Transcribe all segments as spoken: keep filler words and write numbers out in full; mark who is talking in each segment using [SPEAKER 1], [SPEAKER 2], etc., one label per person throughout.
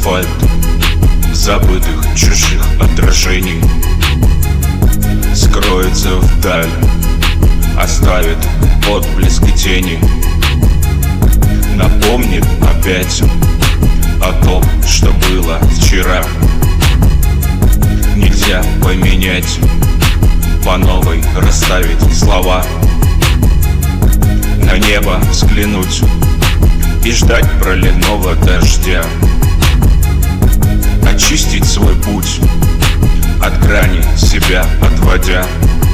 [SPEAKER 1] асфальт забытых чужих отражений скроется вдаль, оставит отблески тени. Напомнит опять о том, что было вчера. Нельзя поменять, по новой расставить слова. На небо взглянуть и ждать проливного дождя. Очистить свой путь, от грани себя отводя.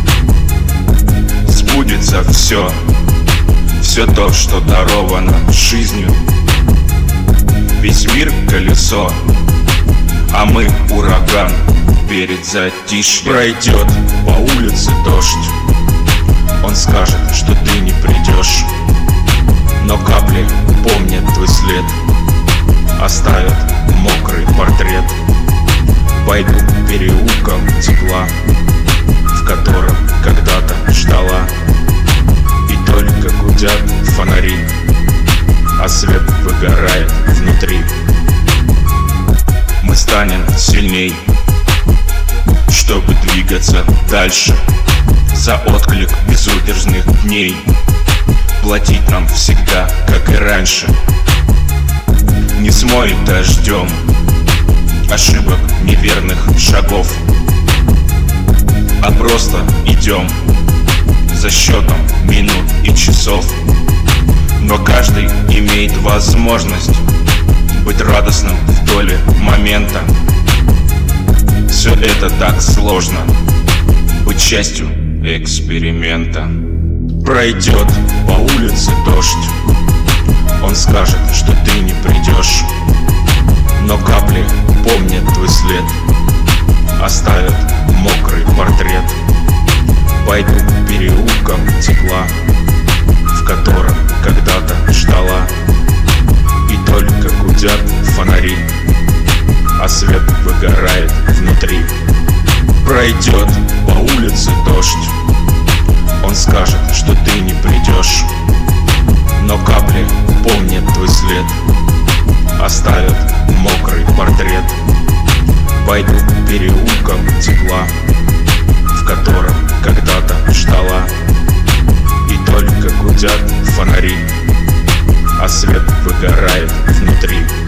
[SPEAKER 1] Сбудется все, все то, что даровано жизнью. Весь мир колесо, а мы ураган перед затишьем. Пройдет по улице дождь, он скажет, что ты не придешь, но капли помнят твой след, оставят мокрый портрет. Пойду переулком тепла, в котором когда-то ждала, и только гудят фонари, а свет выгорает внутри. Мы станем сильней, чтобы двигаться дальше, за отклик безудержных дней платить нам всегда, как и раньше. Не смоет дождем ошибок неверных шагов, а просто идем за счетом минут и часов. Но каждый имеет возможность быть радостным в доле момента. Все это так сложно, быть частью эксперимента. Пройдет по улице дождь, он скажет, что ты не придешь, но капли помнят твой след, оставят мокрый портрет. Пойду переулком тепла, в котором когда-то ждала, и только гудят фонари, а свет выгорает внутри. Пройдет по улице дождь, он скажет, что ты не придешь, но капли помнят твой след, оставят мокрый портрет. Пойду переулком тепла, в котором когда-то ждала, и только гудят фонари, а свет выгорает внутри.